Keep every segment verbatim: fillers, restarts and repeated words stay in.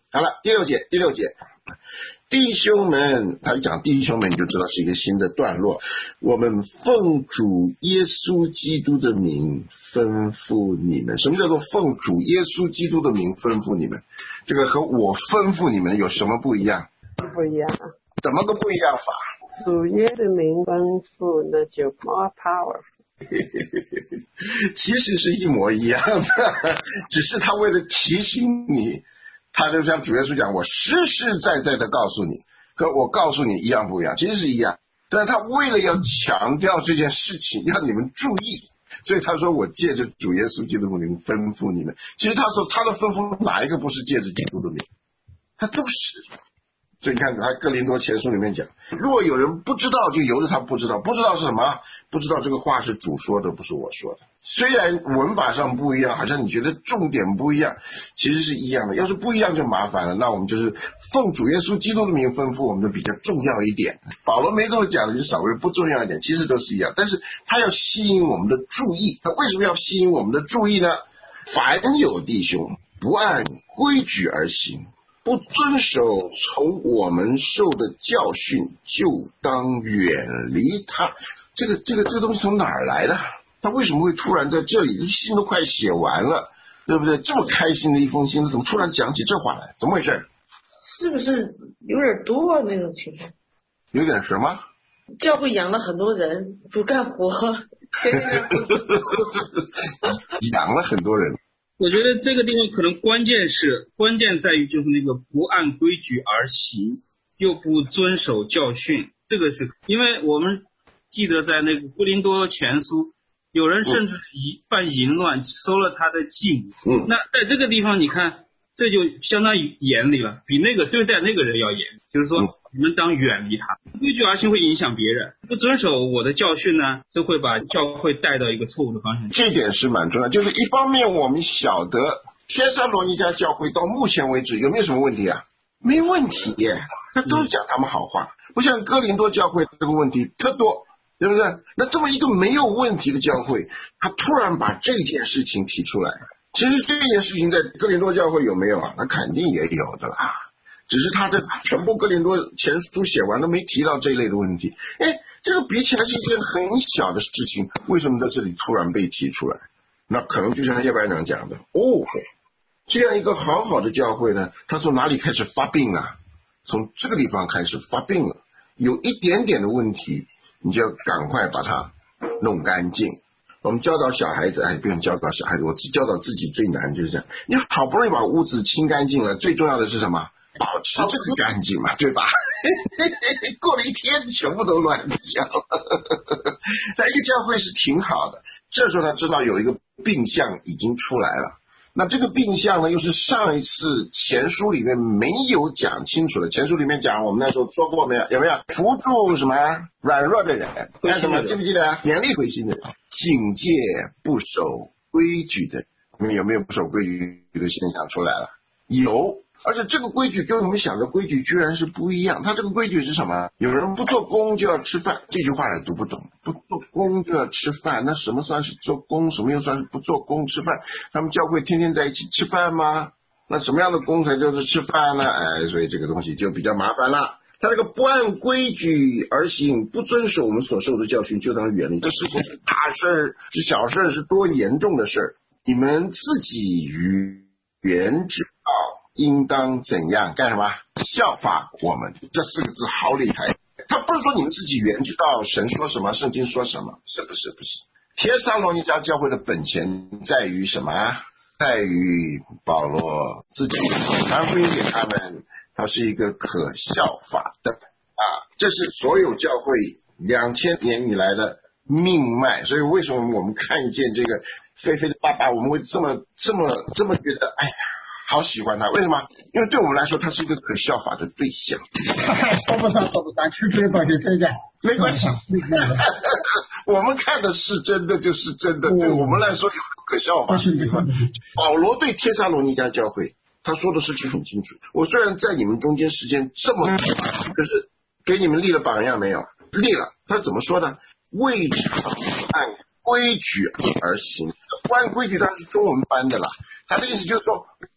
好了，第六节，第六节，弟兄们，他一讲弟兄们，你就知道是一个新的段落。我们奉主耶稣基督的名吩咐你们。什么叫做奉主耶稣基督的名吩咐你们？这个和我吩咐你们有什么不一样？ 不一样啊。 怎么个不一样法？ 主耶的名吩咐，那就 more powerful。 其实是一模一样的，只是他为了提醒你，他就像主耶稣讲，我实实在在的告诉你，和我告诉你一样不一样？其实是一样，但是他为了要强调这件事情，让你们注意，所以他说我借着主耶稣基督的名吩咐你们。其实他说他的吩咐哪一个不是借着基督的名？他都是。所以你看他哥林多前书里面讲，若有人不知道，就由着他不知道。不知道是什么？不知道这个话是主说的，不是我说的。虽然文法上不一样，好像你觉得重点不一样，其实是一样的。要是不一样就麻烦了，那我们就是奉主耶稣基督的名吩咐我们的比较重要一点。保罗没这么讲的就稍微不重要一点，其实都是一样。但是他要吸引我们的注意，他为什么要吸引我们的注意呢？凡有弟兄不按规矩而行，不遵守从我们受的教训，就当远离他。这个这个这个东西从哪儿来的？他为什么会突然在这里？信都快写完了，对不对？这么开心的一封信，怎么突然讲起这话来？怎么回事？ 是不是有点多那种情况？ 有点什么？ 教会养了很多人不干活， 养了很多人。 我觉得这个地方可能关键是关键在于就是那个不按规矩而行，又不遵守教训。这个是因为我们记得在那个哥林多前书，有人甚至犯淫乱，收了他的祭。嗯，那在这个地方你看，这就相当于严厉了，比那个对待那个人要严。就是说，你们当远离他，规矩而行会影响别人，不遵守我的教训呢，就会把教会带到一个错误的方向。 这点是蛮重要，就是一方面我们晓得帖撒罗尼迦教会到目前为止有没有什么问题啊？没问题耶，那都是讲他们好话，不像哥林多教会这个问题特多，对不对？那这么一个没有问题的教会，他突然把这件事情提出来，其实这件事情在哥林多教会有没有啊？那肯定也有的啦。只是他的全部哥林多前书写完了，没提到这一类的问题。哎，这个比起来是一件很小的事情，为什么在这里突然被提出来？那可能就像叶班长讲的，哦，这样一个好好的教会呢，他从哪里开始发病啊？从这个地方开始发病了，有一点点的问题，你就要赶快把它弄干净。我们教导小孩子，哎，不用教导小孩子，我教导自己最难就是这样。你好不容易把屋子清干净了，最重要的是什么？保持这个干净嘛，对吧？过了一天全部都乱掉在一个教会是挺好的，这时候他知道有一个病象已经出来了，那这个病象呢又是上一次前书里面没有讲清楚的。前书里面讲我们那时候说过没有？有没有扶助什么软弱的人？那什么记不记得？勉励灰心的人，警戒不守规矩的人。有没有不守规矩的现象出来了？有。而且这个规矩跟我们想的规矩居然是不一样。他这个规矩是什么？有人不做工就要吃饭，这句话也读不懂。不做工就要吃饭，那什么算是做工，什么又算是不做工吃饭？他们教会天天在一起吃饭吗？那什么样的工才叫做吃饭呢？哎，所以这个东西就比较麻烦了。他这个不按规矩而行，不遵守我们所受的教训，就当远离。这事情是大事是小事，是多严重的事，你们自己于原知道应当怎样干什么？效法我们。这四个字好厉害。他不是说你们自己原知道神说什么，圣经说什么，是不是？不是。帖撒罗尼迦教会的本钱在于什么？在于保罗自己传福音给他们，他是一个可效法的啊，这是所有教会两千年以来的命脉。所以为什么我们看见这个菲菲的爸爸，我们会这么这么这么觉得，哎呀，好喜欢他？为什么？因为对我们来说，他是一个可效法的对象。 说不上，说不上，去追吧，就这样， 没关系。我们看的是真的，就是真的。对我们来说，有可效法的地方。保罗对帖撒罗尼迦教会，他说的事情很清楚。我虽然在你们中间时间这么短，可是给你们立了榜样没有？立了。他怎么说呢？为常按规矩而行。不按规矩当然是中文班的啦。他的意思就是说，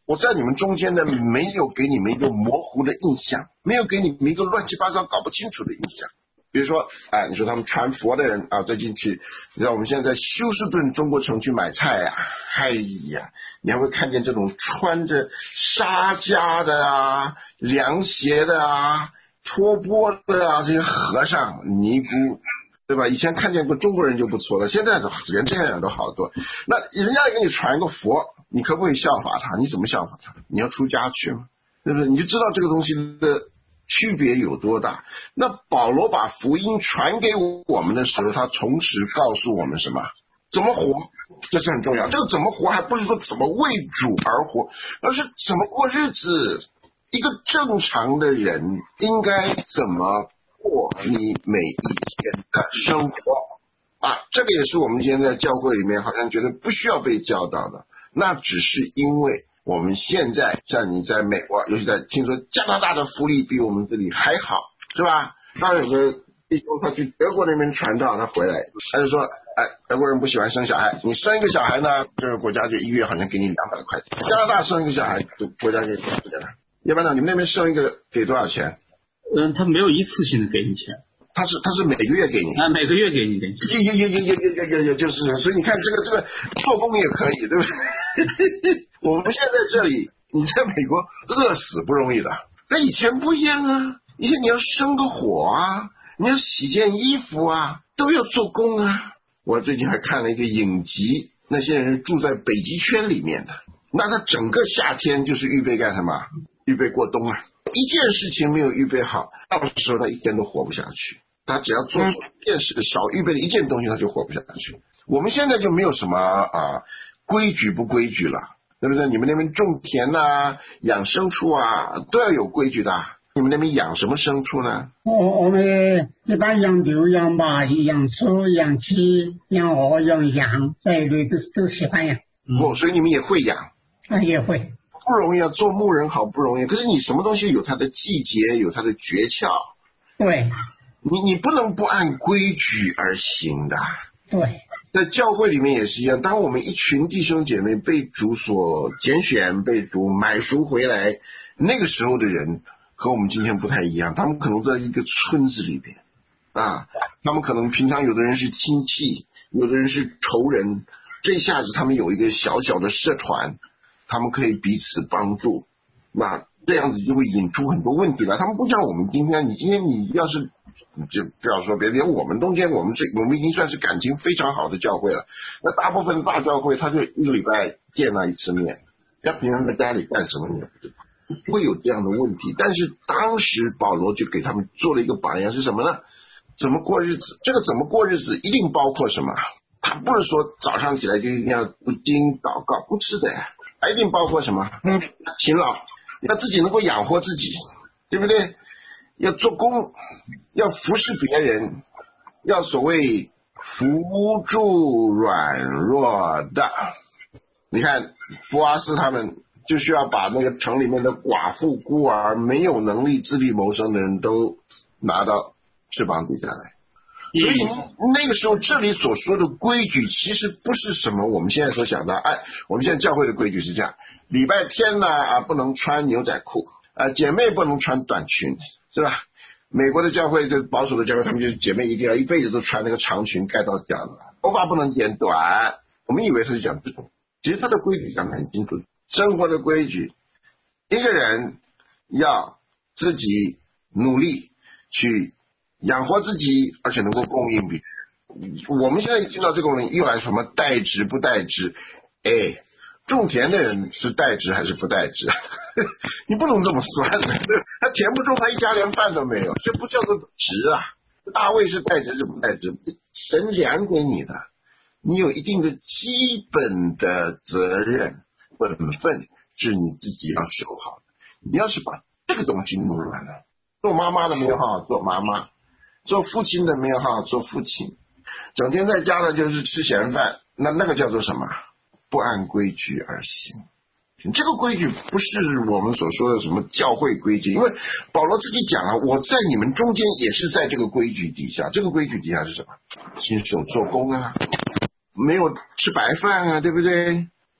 我在你们中间呢，没有给你们一个模糊的印象，没有给你们一个乱七八糟搞不清楚的印象。比如说，哎，你说他们传佛的人啊，最近去，你知道我们现在在休斯顿中国城去买菜啊，哎呀，你还会看见这种穿着纱夹的啊、凉鞋的啊、托钵的啊，这些和尚尼姑，对吧？以前看见过中国人就不错了，现在连这样人都好多。那人家给你传个佛，你可不可以效法他？你怎么效法他？你要出家去吗？对不对？你就知道这个东西的区别有多大。那保罗把福音传给我们的时候，他同时告诉我们什么？怎么活？这是很重要。这个怎么活还不是说怎么为主而活，而是怎么过日子。一个正常的人应该怎么过你每一天的生活啊？这个也是我们今天在教会里面好像觉得不需要被教导的。那只是因为我们现在像你在美国，尤其在听说加拿大的福利比我们这里还好，是吧？那有个弟兄他去德国那边传道，他回来他就说，哎，德国人不喜欢生小孩，你生一个小孩呢，这个国家就一月好像给你两百块，加拿大生一个小孩国家给多少钱？要不然你们那边生一个给多少钱？ 嗯，他没有一次性的给你钱， 他是他是每个月给你啊，每个月给你给你。 也也也也也也也也就是，所以你看这个这个做工也可以，对不对？我们现在这里，你在美国饿死不容易的，那以前不一样啊，以前你要生个火啊，你要洗件衣服啊，都要做工啊。我最近还看了一个影集，那些人住在北极圈里面的，那他整个夏天就是预备干什么？预备过冬啊。一件事情没有预备好，到时候他一天都活不下去。他只要做一件事，少预备了一件东西，他就活不下去。我们现在就没有什么啊规矩不规矩了，对不对？你们那边种田啊、养牲畜啊，都要有规矩的。你们那边养什么牲畜呢？ 我我们一般养牛、养马、养猪、养鸡、养鹅、养羊这一类都都喜欢养。 哦，所以你们也会养？ 啊，也会。 不容易啊，做牧人好不容易。可是你什么东西有它的季节，有它的诀窍。 对。 你你不能不按规矩而行的。 对。 在教会里面也是一样，当我们一群弟兄姐妹被主所拣选，被主买赎回来，那个时候的人和我们今天不太一样。他们可能在一个村子里边啊，他们可能平常有的人是亲戚，有的人是仇人，这一下子他们有一个小小的社团，他们可以彼此帮助，那这样子就会引出很多问题来。他们不像我们今天，你今天你要是就不要说别人，连我们中间我们是我们已经算是感情非常好的教会了。那大部分大教会他就一个礼拜见那一次面，要平常在家里干什么你也不知道，不会有这样的问题。但是当时保罗就给他们做了一个榜样，是什么呢？怎么过日子？这个怎么过日子一定包括什么？他不是说早上起来就一定要读经祷告，不是的，一定包括什么？嗯，勤劳，要自己能够养活自己，对不对？要做工，要服侍别人，要所谓扶助软弱的。你看波阿斯他们就需要把那个城里面的寡妇孤儿没有能力自力谋生的人都拿到翅膀底下来。所以那个时候这里所说的规矩其实不是什么我们现在所想的，哎，我们现在教会的规矩是这样，礼拜天呢啊不能穿牛仔裤，啊姐妹不能穿短裙，是吧？美国的教会就保守的教会，他们就姐妹一定要一辈子都穿那个长裙盖到脚的，头发不能剪短。我们以为他是讲这种，其实他的规矩讲得很清楚，生活的规矩，一个人要自己努力去养活自己，而且能够供应别人。我们现在听到这个问题又来什么代职不代职，哎，种田的人是代职还是不代职？你不能这么算的，他田不种，他一家连饭都没有，这不叫做职啊。大卫是代职是不代职？神量给你的，你有一定的基本的责任本分是你自己要守好的。你要是把这个东西弄完了，做妈妈的没有好好做妈妈，做父亲的没有好好做父亲，整天在家呢就是吃闲饭，那那个叫做什么？不按规矩而行。这个规矩不是我们所说的什么教会规矩，因为保罗自己讲啊，我在你们中间也是在这个规矩底下。这个规矩底下是什么？亲手做工啊，没有吃白饭啊，对不对？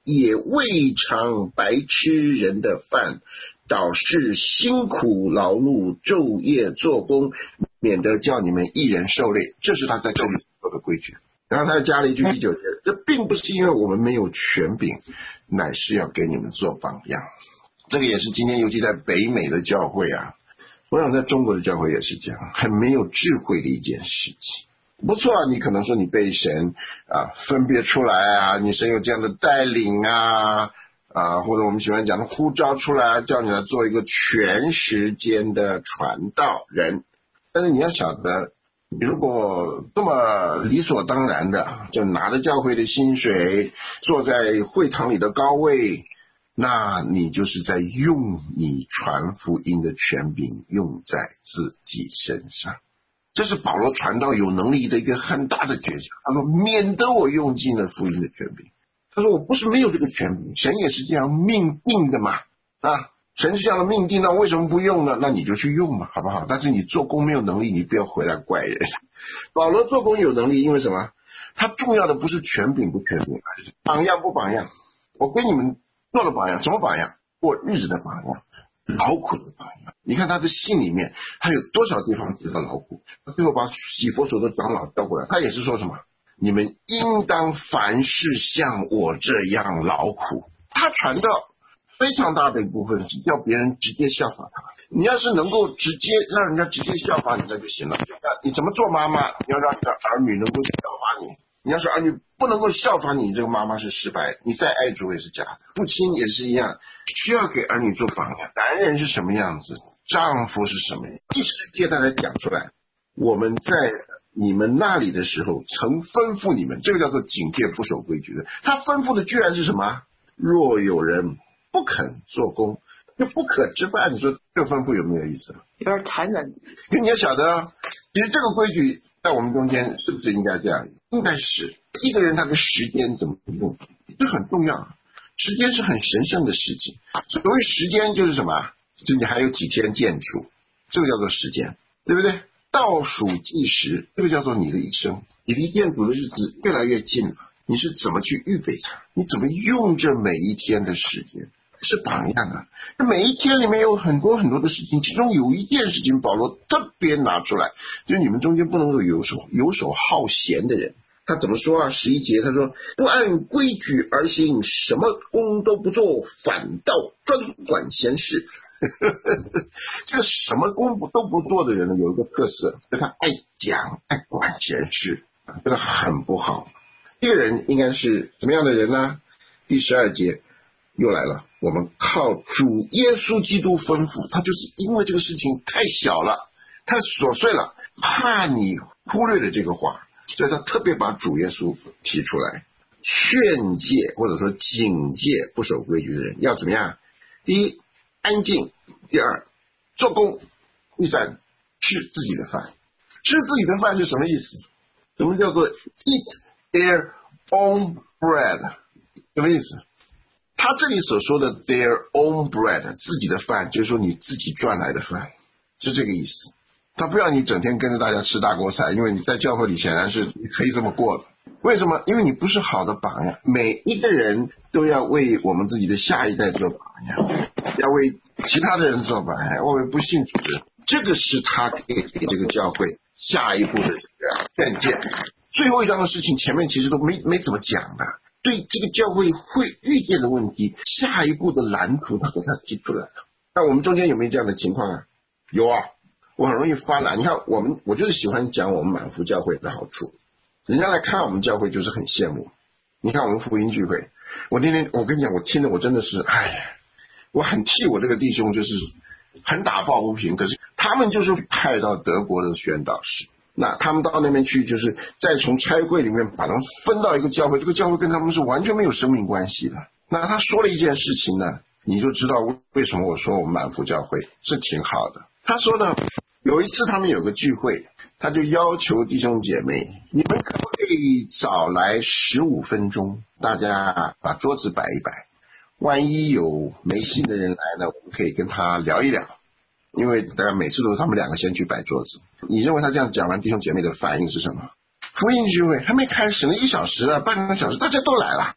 也未尝白吃人的饭，倒是辛苦劳碌，昼夜做工，免得叫你们一人受累。这是他在这里说的规矩。然后他又加了一句第九节，这并不是因为我们没有权柄，乃是要给你们做榜样。这个也是今天尤其在北美的教会啊，我想在中国的教会也是这样，很没有智慧的一件事情。不错啊，你可能说你被神啊分别出来啊，你神有这样的带领啊啊，或者我们喜欢讲的呼召出来，叫你来做一个全时间的传道人。但是你要晓得，你如果这么理所当然的就拿着教会的薪水，坐在会堂里的高位，那你就是在用你传福音的权柄用在自己身上。这是保罗传道有能力的一个很大的诀窍。他说免得我用尽了福音的权柄。他说我不是没有这个权柄，神也是这样命定的嘛啊，神是这样的命定，那为什么不用呢？那你就去用嘛，好不好？但是你做工没有能力，你不要回来怪人。保罗做工有能力，因为什么？他重要的不是权柄不权柄，而是榜样不榜样。我给你们做了榜样，什么榜样？过日子的榜样，劳苦的榜样。你看他的信里面，他有多少地方提到劳苦？他最后把洗佛所的长老叫过来，他也是说什么？你们应当凡事像我这样劳苦。他传道非常大的一部分是要别人直接效法他。你要是能够直接让人家直接效法你，那就行了。你怎么做妈妈？你要让你的儿女能够效法你。你要是儿女不能够效法你，这个妈妈是失败的，你再爱主也是假的。父亲也是一样，需要给儿女做榜样。男人是什么样子，丈夫是什么样，第十节他才讲出来。我们在你们那里的时候曾吩咐你们，这个叫做警戒不守规矩的。他吩咐的居然是什么？若有人不肯做工，就不可吃饭。你说这个吩咐有没有意思？ 有点残忍。 可你要晓得，其实这个规矩在我们中间是不是应该这样？应该是。一个人他的时间怎么用，这很重要。时间是很神圣的事情。所谓时间就是什么？就你还有几天建主，这个叫做时间，对不对？倒数计时，这个叫做你的一生。你离建主的日子越来越近了，你是怎么去预备它？你怎么用这每一天的时间？是榜样啊！这每一天里面有很多很多的事情，其中有一件事情保罗特别拿出来，就是你们中间不能够游手游手好闲的人。他怎么说啊？十一节他说不按规矩而行，什么工都不做，反倒专管闲事。这个什么工都不做的人呢，有一个特色，就是他爱讲爱管闲事，这个很不好。这个人应该是什么样的人呢？第十二节又来了，我们靠主耶稣基督吩咐，他就是因为这个事情太小了，太琐碎了，怕你忽略了这个话，所以他特别把主耶稣提出来，劝诫或者说警戒不守规矩的人要怎么样？第一，安静；第二，做工；第三，吃自己的饭。吃自己的饭是什么意思？什么叫做 eat their own bread？ 什么意思？他这里所说的 their own bread， 自己的饭，就是说你自己赚来的饭，是这个意思。他不让你整天跟着大家吃大锅菜，因为你在教会里显然是可以这么过的。为什么？因为你不是好的榜样。每一个人都要为我们自己的下一代做榜样，要为其他的人做榜样，要为不信主的人。这个是他给给这个教会下一步的劝诫。最后一章的事情前面其实都没没怎么讲的，对这个教会会遇见的问题，下一步的蓝图他给他提出来了。那我们中间有没有这样的情况啊？有啊。我很容易发懒，你看我们，我就是喜欢讲我们满福教会的好处，人家来看我们教会就是很羡慕。你看我们福音聚会，我那天我跟你讲，我听了我真的是，哎呀，我很替我这个弟兄，就是很打抱不平。可是他们就是派到德国的宣导士，那他们到那边去，就是再从差会里面把他们分到一个教会，这个教会跟他们是完全没有生命关系的。那他说了一件事情呢，你就知道为什么我说我们满福教会是挺好的。他说呢，有一次他们有个聚会，他就要求弟兄姐妹，你们可不可以早来十五分钟，大家把桌子摆一摆，万一有没信的人来呢，我们可以跟他聊一聊。因为大家每次都是他们两个先去摆桌子。你认为他这样讲完，弟兄姐妹的反应是什么？福音聚会还没开始呢，一小时了，半个小时，大家都来了，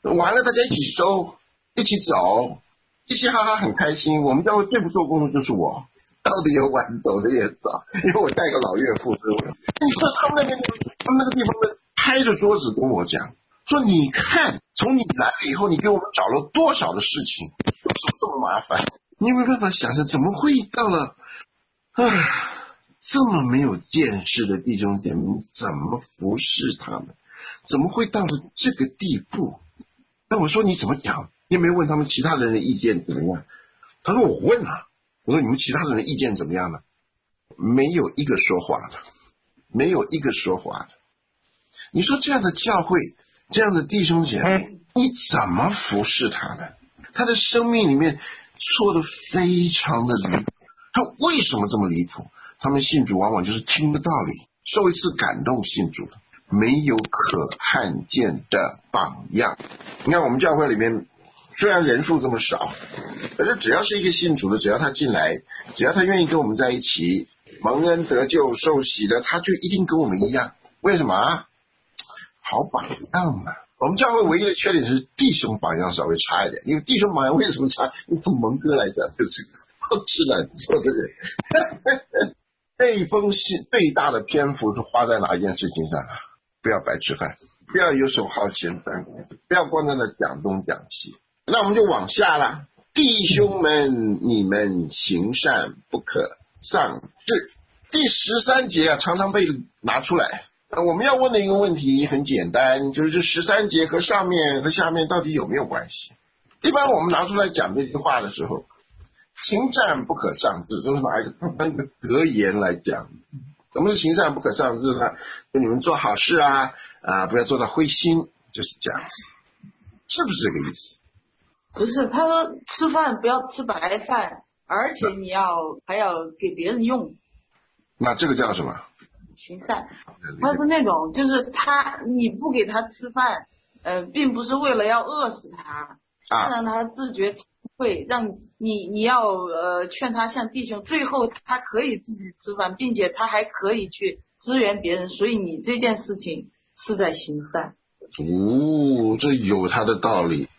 完了大家一起收，一起走，嘻嘻哈哈很开心。我们教会最不做工的就是我，到底有晚走的也早，因为我带个老岳父。你说他们那边，他们那个地方的拍着桌子跟我讲，说你看，从你来了以后，你给我们找了多少的事情，就是这么麻烦。你有没有办法想象，怎么会到了唉这么没有见识的弟兄姐妹，怎么服侍他们？怎么会到了这个地步？那我说你怎么讲？你有没有问他们其他人的意见怎么样？他说我问了。我说你们其他人的意见怎么样呢？没有一个说话的，没有一个说话的。你说这样的教会，这样的弟兄姐妹，你怎么服侍他们？他的生命里面错得非常的离谱。他为什么这么离谱？他们信主往往就是听个道理，受一次感动信主的，没有可看见的榜样。你看我们教会里面虽然人数这么少，可是只要是一个信主的，只要他进来，只要他愿意跟我们在一起，蒙恩得救受洗的，他就一定跟我们一样。为什么啊？好榜样嘛。我们教会唯一的缺点是弟兄榜样稍微差一点，因为弟兄榜样为什么差？因为从蒙哥来讲就是好吃懒做的人。这封信最大的篇幅是花在哪一件事情上啊？不要白吃饭，不要游手好闲，不要光在那讲东讲西。那我们就往下了。弟兄们，你们行善不可丧志。第十三节啊，常常被拿出来。我们要问的一个问题很简单，就是这十三节和上面和下面到底有没有关系？一般我们拿出来讲这句话的时候，行善不可丧志，就是拿一个一个格言来讲。什么是行善不可丧志呢？就你们做好事啊啊，不要做到灰心，就是这样子，是不是这个意思？ 不是，他说吃饭不要吃白饭，而且你要还要给别人用。 那这个叫什么？ 行善。他是那种就是他你不给他吃饭，呃，并不是为了要饿死他， 啊、 让他自觉会让你你要呃劝他像弟兄，最后他可以自己吃饭，并且他还可以去支援别人，所以你这件事情是在行善。 哦，这有他的道理。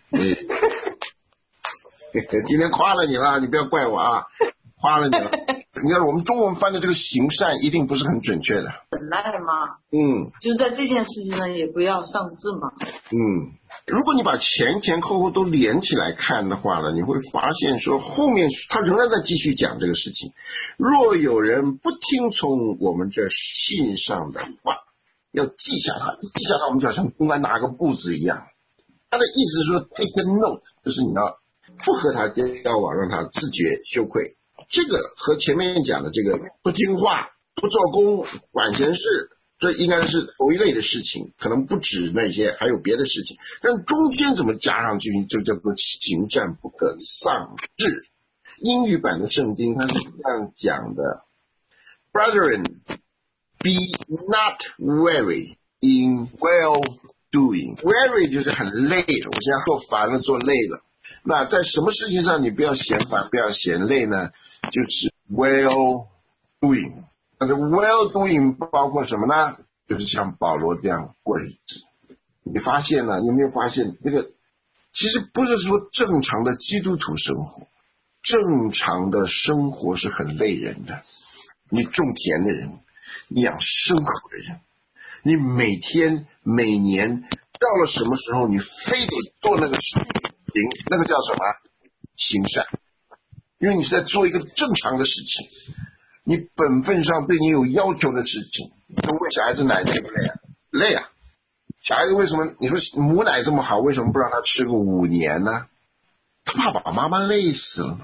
今天夸了你了，你不要怪我啊，夸了你了。你看我们中文翻的这个行善一定不是很准确的。 本来嘛， 嗯， 就是在这件事情上也不要丧志嘛。 嗯，如果你把前前后后都连起来看的话呢，你会发现说后面他仍然在继续讲这个事情。若有人不听从我们这信上的话，要记下它，记下它我们就好像公安拿个簿子一样。他的意思是说 take a note， 就是你要不和他交往，让他自觉羞愧。这个和前面讲的这个不听话、不做工、管闲事，这应该是同一类的事情，可能不止那些，还有别的事情。但中间怎么加上去，就叫做行善不可丧志。英语版的圣经它是这样讲的 ：Brethren, be not weary in well doing. Weary 就是很累了，我现在做烦了，做累了。那在什么事情上你不要嫌烦，不要嫌累呢？就是 well doing。但是 well doing 包括什么呢？就是像保罗这样过日子。你发现了，你有没有发现这个其实不是说正常的基督徒生活，正常的生活是很累人的。你种田的人，你养牲口的人，你每天每年到了什么时候你非得做那个事情，那个叫什么？行善。因为你是在做一个正常的事情，你本分上对你有要求的事情。那喂小孩子奶累不累啊？累啊！小孩子为什么你说母奶这么好，为什么不让他吃个五年呢？他怕把妈妈累死了嘛。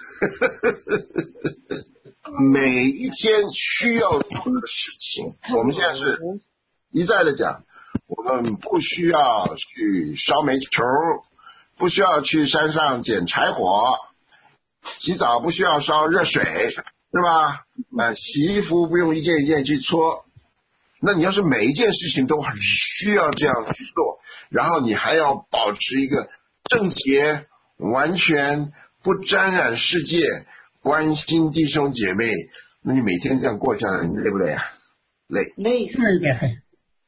每一天需要做的事情，我们现在是一再的讲，我们不需要去烧煤球，不需要去山上捡柴火，洗澡不需要烧热水，对吧？啊，洗衣服不用一件一件去搓。那你要是每一件事情都很需要这样去做，然后你还要保持一个正洁、完全不沾染世界，关心弟兄姐妹，那你每天这样过下来，你累不累啊？累， 累死。 累得很。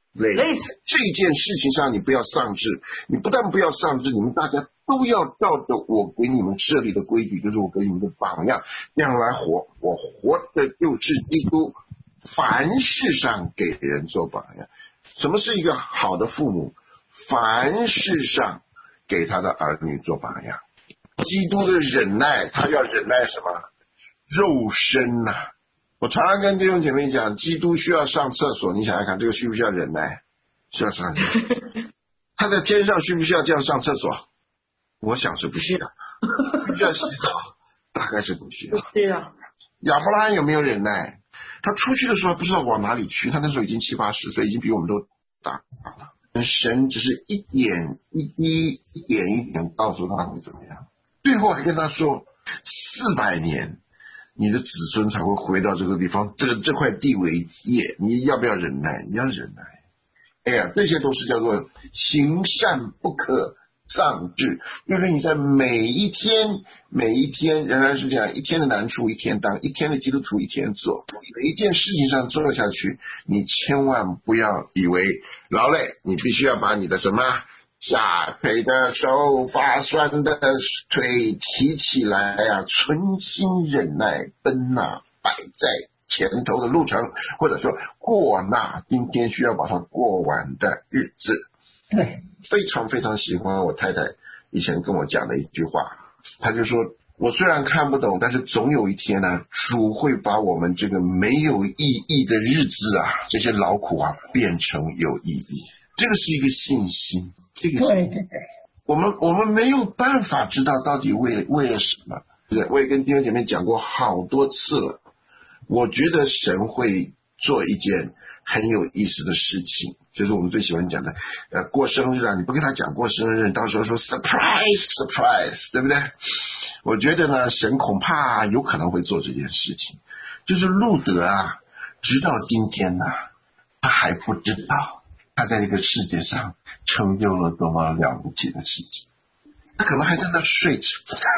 累累死。 这件事情上你不要丧志，你不但不要丧志，你们大家都要照着我给你们设立的规矩，就是我给你们的榜样，这样来活。我活的就是基督，凡事上给人做榜样。什么是一个好的父母？凡事上给他的儿女做榜样。基督的忍耐，他要忍耐什么？肉身呐、啊！我常常跟弟兄姐妹讲，基督需要上厕所，你想想看，这个需不需要忍耐？需要上。他在天上需不需要这样上厕所？我想是不需要。需要洗澡？大概是不需要。 对呀。 亚伯拉罕有没有忍耐？他出去的时候不知道往哪里去，他那时候已经七八十岁，已经比我们都大了。神只是一点一滴、一点一点告诉他会怎么样，最后还跟他说，四百年。你的子孙才会回到这个地方，这个这块地为业，你要不要忍耐？你要忍耐。哎呀，这些都是叫做行善不可丧志，就是你在每一天每一天仍然是这样，一天的难处一天当，一天的基督徒一天做，每一件事情上做下去，你千万不要以为劳累，你必须要把你的什么下垂的手，发酸的腿提起来啊，存心忍耐，奔那摆在前头的路程，或者说过那今天需要把它过完的日子。 对， 非常非常喜欢我太太以前跟我讲的一句话，她就说，我虽然看不懂，但是总有一天呢，主会把我们这个没有意义的日子啊，这些劳苦啊，变成有意义。这个是一个信心，这个是对对对， 我们我们没有办法知道到底为为了什么。我也跟弟兄姐妹讲过好多次了，我觉得神会做一件很有意思的事情，就是我们最喜欢讲的，呃，过生日啊，你不跟他讲过生日，到时候说 surprise surprise， 对不对？我觉得呢，神恐怕有可能会做这件事情，就是路德啊，直到今天呢、啊，他还不知道他在这个世界上成就了多么了不起的事情，他可能还在那睡着。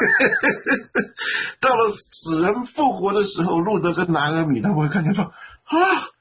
到了死人复活的时候，路德跟拿俄米他们会看见说啊，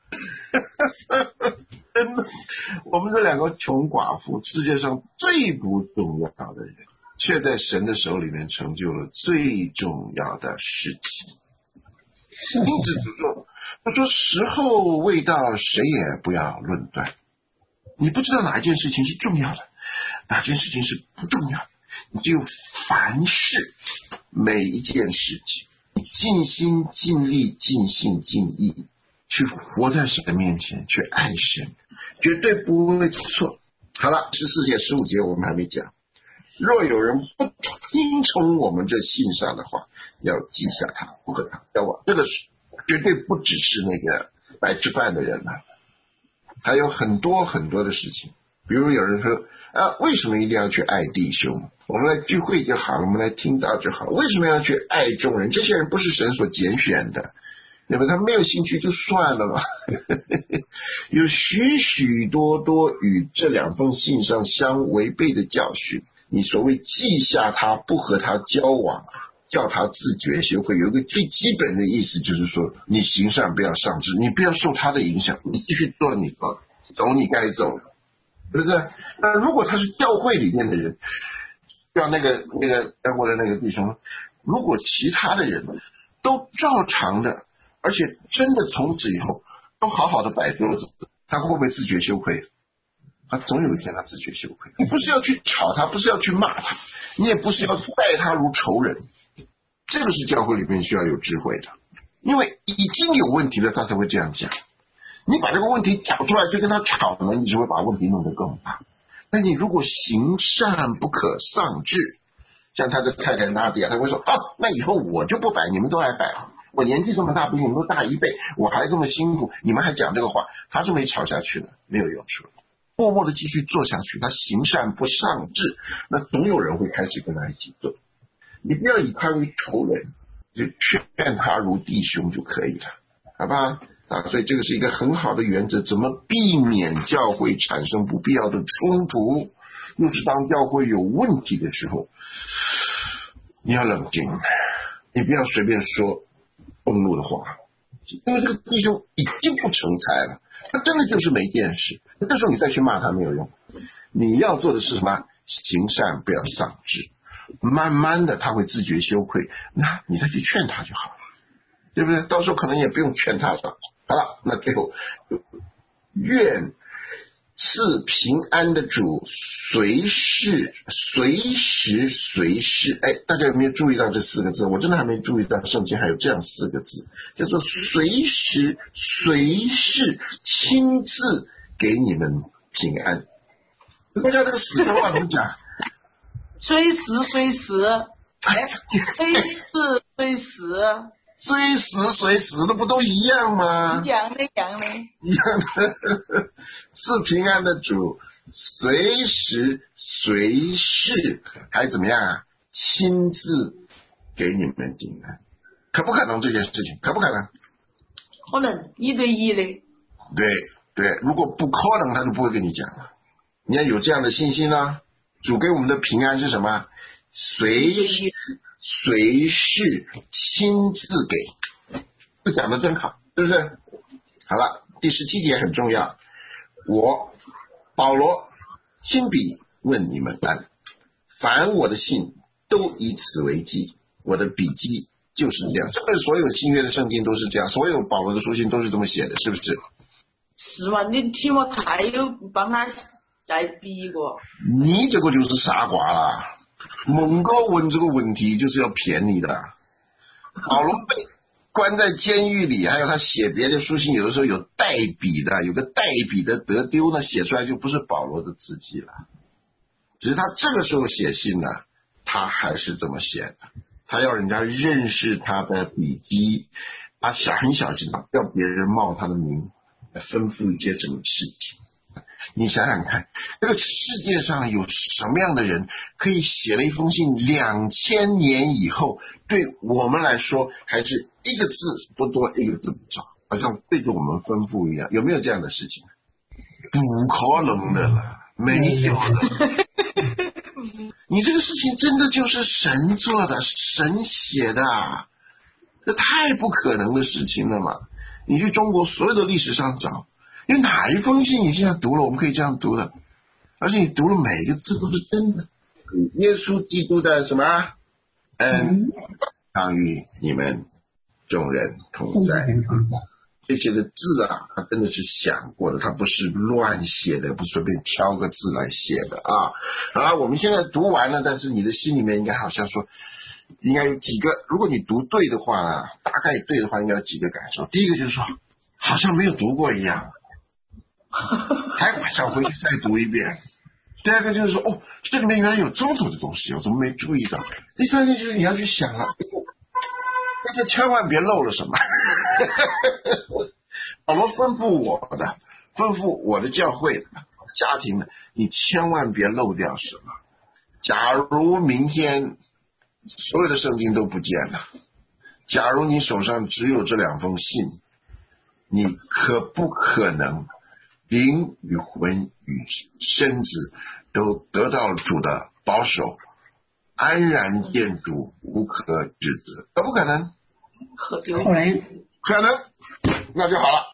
真的，我们这两个穷寡妇，世界上最不重要的人，却在神的手里面成就了最重要的事情。因此就说，他说时候未到，谁也不要论断。你不知道哪一件事情是重要的，哪件事情是不重要的，你就凡事每一件事情，你尽心尽力尽性尽意去活在神的面前，去爱神，绝对不会错。好了，十四节十五节我们还没讲，若有人不听从我们这信上的话，要记下他，不和他交往。这个是绝对不只是那个来吃饭的人了，还有很多很多的事情。比如有人说啊，为什么一定要去爱弟兄？我们来聚会就好，我们来听到就好，为什么要去爱众人？这些人不是神所拣选的，对吧？他没有兴趣就算了吧。有许许多多与这两封信上相违背的教训，你所谓记下他，不和他交往，叫他自觉羞愧，有一个最基本的意思就是说，你行善不要丧志，你不要受他的影响，你继续做你的，走你该走的，是不是？那如果他是教会里面的人，像那个那个待会的那个弟兄，如果其他的人都照常的，而且真的从此以后都好好的摆桌子，他会不会自觉羞愧？他总有一天他自觉羞愧。你不是要去吵他，不是要去骂他，你也不是要待他如仇人，这个是教会里面需要有智慧的，因为已经有问题了，他才会这样讲。你把这个问题讲出来就跟他吵呢，你只会把问题弄得更大。但你如果行善不可丧志，像他的太太拿迪亚，他会说啊，那以后我就不摆，你们都爱摆，我年纪这么大，比你们都大一倍，我还这么辛苦，你们还讲这个话，他就没吵下去了，没有用处，默默的继续做下去。他行善不丧志，那总有人会开始跟他一起做。你不要以他为仇人，就劝他如弟兄就可以了，好吧？啊，所以这个是一个很好的原则，怎么避免教会产生不必要的冲突？又是当教会有问题的时候，你要冷静，你不要随便说动怒的话，因为这个弟兄已经不成才了， 他真的就是没见识。这时候你再去骂他没有用，你要做的是什么？行善不要丧志，慢慢的他会自觉羞愧，那你再去劝他就好了，对不对？到时候可能也不用劝他了。好了，那最后愿赐平安的主随时随时随时，哎，大家有没有注意到这四个字？我真的还没注意到圣经还有这样四个字，叫做随时随时亲自给你们平安。大家这个四个话怎么讲？ 随时随时，哎，随时随时。 随时随时那不都一样吗？ 一样的，一样的， 一样的。赐平安的主，随时随时还怎么样啊？亲自给你们平安，可不可能这件事情？可不可能？ 可能一对一的。 对对，如果不可能，他就不会跟你讲了。你要有这样的信心呢。主给我们的平安是什么？随时随时亲自给，这讲的真好，是不是？好了，第十七节很重要。我保罗亲笔问你们安，凡我的信都以此为记，我的笔记就是这样。这个所有新约的圣经都是这样，所有保罗的书信都是这么写的，是不是？ 是吗？你提摩太有帮他带笔过。 你这个就是傻瓜了。蒙哥问这个问题就是要骗你的。保罗被关在监狱里，还有他写别的书信，有的时候有代笔的，有个代笔的得丢呢，写出来就不是保罗的字迹了。只是他这个时候写信呢，他还是这么写的，他要人家认识他的笔迹，他小很小心的，要别人冒他的名来吩咐一些什么事情。你想想看，这个世界上有什么样的人可以写了一封信两千年以后，对我们来说还是一个字不多一个字不少，好像对着我们吩咐一样？有没有这样的事情？不可能的了，没有的。你这个事情真的就是神做的，神写的，这太不可能的事情了嘛。你去中国所有的历史上找，因为哪一封信你现在读了，我们可以这样读的，而且你读了每个字都是真的。耶稣基督的什么恩常与你们众人同在。这些的字啊，他真的是想过的，他不是乱写的，不随便挑个字来写的啊。好了，我们现在读完了，但是你的心里面应该好像说，应该有几个，如果你读对的话呢，大概对的话，应该有几个感受。第一个就是说，好像没有读过一样，还想回去再读一遍。第二个就是说，哦，这里面原来有这么多的东西，我怎么没注意到？第三个就是你要去想了，但是千万别漏了什么。保罗吩咐我的，吩咐我的教会的家庭的，你千万别漏掉什么。假如明天所有的圣经都不见了，假如你手上只有这两封信，你可不可能灵与魂与身子都得到主的保守，安然见主，无可指责？可不可能？ 可丢。 可能。 可能，那就好了。